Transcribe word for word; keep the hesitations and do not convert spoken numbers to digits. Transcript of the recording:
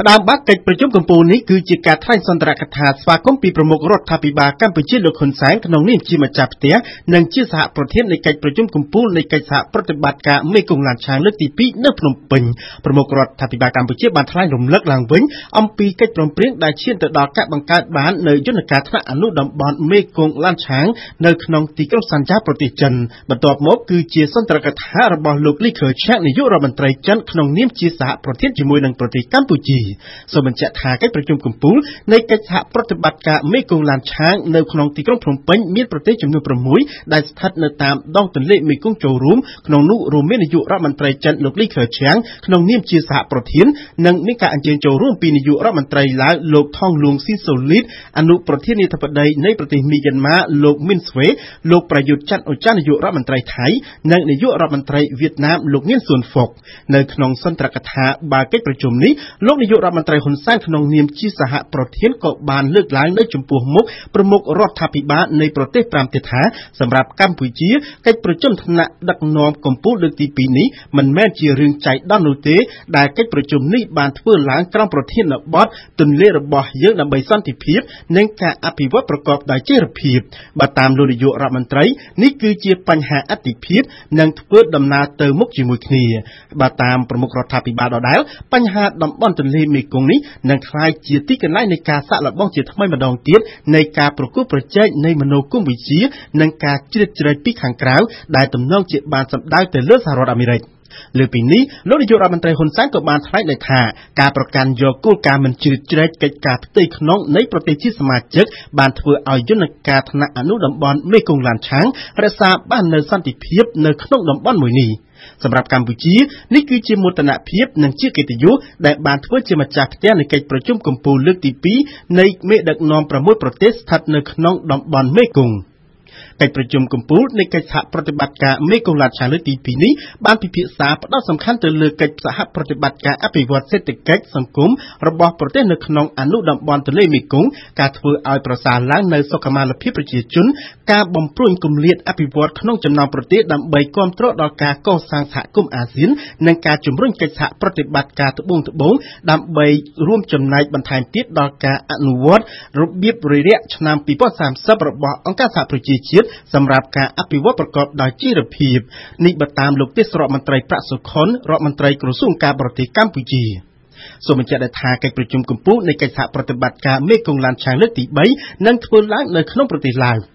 ផ្ដើមបាក់កិច្ចប្រជុំកំពូលនេះគឺជាការថ្លែងសន្ទរកថាស្វាគមន៍ពីប្រមុខរដ្ឋាភិបាលកម្ពុជាលោកហ៊ុនសែនក្នុងនាមជាម្ចាស់ផ្ទះនិងជាសហប្រធាននៃកិច្ចប្រជុំកំពូលនៃកិច្ចសហប្រតិបត្តិការមេគង្គឡានឆាងលើកទីពីរនៅភ្នំពេញប្រមុខរដ្ឋាភិបាលកម្ពុជាបានថ្លែងរំលឹកឡើងវិញអំពីកិច្ចព្រមព្រៀងដែលឈានទៅដល់ការបង្កើតបាននៅយន្តការថ្នាក់អនុតំបន់មេគង្គឡានឆាងនៅក្នុងទីក្រុងសាន់យ៉ាប្រទេសចិនបន្ទាប់មកគឺជាសន្ទរកថារបស់លោកលីខឺឆាងនាយករដ្ឋមន្ត្រីចិនក្នុងនាមជាសហប្រធានជាមួយនឹងប្រទេសកម្ពុជាសូមបញ្ជាក់ថាកិច្ចប្រជុំកំពូលនៃកិច្ចសហប្រតិបត្តិការមេគង្គឡានឆាងនៅក្នុងទីក្រុងភ្នំពេញមានប្រទេសចំនួនប្រាំមួយដែលស្ថិតនៅតាមដងទន្លេមេគង្គចូលរួមក្នុងនោះរួមមាននាយករដ្ឋមន្ត្រីចិនលោកលីខឺឆាងក្នុងនាមជាសហប្រធាននិងមានការអញ្ជើញចូលរួមពីនាយករដ្ឋមន្ត្រីឡាវលោកថងលួងស៊ីសូលីតអនុប្រធានាធិបតីនៃប្រទេសមីយ៉ាន់ម៉ាលោកមីនស្វេលោកប្រយុទ្ធច័ន្ទអូចានាយករដ្ឋមន្ត្រីថៃនិងនាយករដ្ឋមន្ត្រីវៀតណាមលោកញៀនស៊ុនហ្វុកនៅក្នុងសន្ទរកថាបើកិច្ចប្រជុំនេះលោកនាយករដ្ឋមន្ត្រីហ៊ុនសែនក្នុងនាមជាសហប្រធានក៏បានលើកឡើងនៅចំពោះមុខប្រមុខរដ្ឋាភិបាលនៃប្រទេសប្រាំទៀតថាសម្រាប់កម្ពុជាកិច្ចប្រជុំថ្នាក់ដឹកនាំកំពូលលើកទីពីរនេះមិនមែនជារឿងចៃដន្យនោះទេដែលកិច្ចប្រជុំនេះបានធ្វើឡើងក្រោមប្រធានបទទន្លេរបស់យើងដើម្បីសន្តិភាពនិងការអភិវឌ្ឍប្រកបដោយចីរភាពបើតាមលោកនាយករដ្ឋមន្ត្រីនេះគឺជាបញ្ហាអតិភិបនិងធ្វើដំណើរទៅមុខជាមួយគ្នាបើតាមប្រមុខរដ្ឋាភិបាលដដែលបញ្ហាតំបន់ទន្លេមេគង្គនេះនឹងក្លាយជាទីកន្លែងនៃការសាកល្បងជាថ្មីម្ដងទៀតនៃការប្រកួតប្រជែងនៃមនោគមវិជ្ជានិងការជ្រៀតជ្រែកពីខាងក្រៅដែលទំនងជាបានសម្ដៅទៅលើសហរដ្ឋអាមេរិកលើពីនេះលោកនាយករដ្ឋមន្ត្រីហ៊ុនសែនក៏បានថ្លែងដែរថាការប្រកាន់យកគោលការណ៍មិនជ្រៀតជ្រែកកិច្ចការផ្ទៃក្នុងនៃប្រទេសជាសមាជិកបានធ្វើឲ្យយន្តការថ្នាក់អនុតំបន់មេគង្គឡានឆាងរក្សាបាននូវសន្តិភាពនៅក្នុងតំបន់មួយនេះសម្រាប់កម្ពុជានេះគឺជាមោទនភាពនិងជាកិត្តិយសដែលបានធ្វើជាម្ចាស់ផ្ទះនៃកិច្ចប្រជុំកំពូលលើកទីពីរនៃមេដឹកនាំប្រាំមួយប្រទេសស្ថិតនៅក្នុងតំបន់មេគង្គកិច្ចប្រជុំកំពូលនៃកិច្ចសហប្រតិបត្តិការមេគង្គឡានឆាងលើកទីពីរនេះបានពិភាក្សាផ្ដោតសំខាន់ទៅលើកិច្ចសហប្រតិបត្តិការអភិវឌ្ឍសេដ្ឋកិច្ចសង្គមរបស់ប្រទេសនៅក្នុងអនុតំបន់ទន្លេមេគង្គការធ្វើឲ្យប្រសើរឡើងនូវសុខុមាលភាពប្រជាជនការបំព្រួញគម្លាតអភិវឌ្ឍក្នុងចំណោមប្រទេសដើម្បីគាំទ្រដល់ការកសាងសហគមន៍អាស៊ាននិងការជំរុញកិច្ចសហប្រតិបត្តិការត្បូងត្បូងដើម្បីរួមចំណែកបន្ថែមទៀតដល់ការអនុវត្តរបៀបរយៈឆ្នាំពីរពាន់សាមសិបរបស់អង្គការសហប្រជាជាតិសម្រាប់ការអភិវឌ្ឍប្រកបដោយចីរភាពនេះបើតាមលោកទេសរដ្ឋមន្ត្រីប្រាក់សុខុនរដ្ឋមន្ត្រីក្រសួងការបរទេសកម្ពុជាសូមបញ្ជាក់ថាកិច្ចប្រជុំកំពូលនៃកិច្ចសហប្រតិបត្តិការមេគង្គឡានឆាងលើកទីបីនឹងធ្វើឡើងនៅក្នុងប្រទេសឡាវ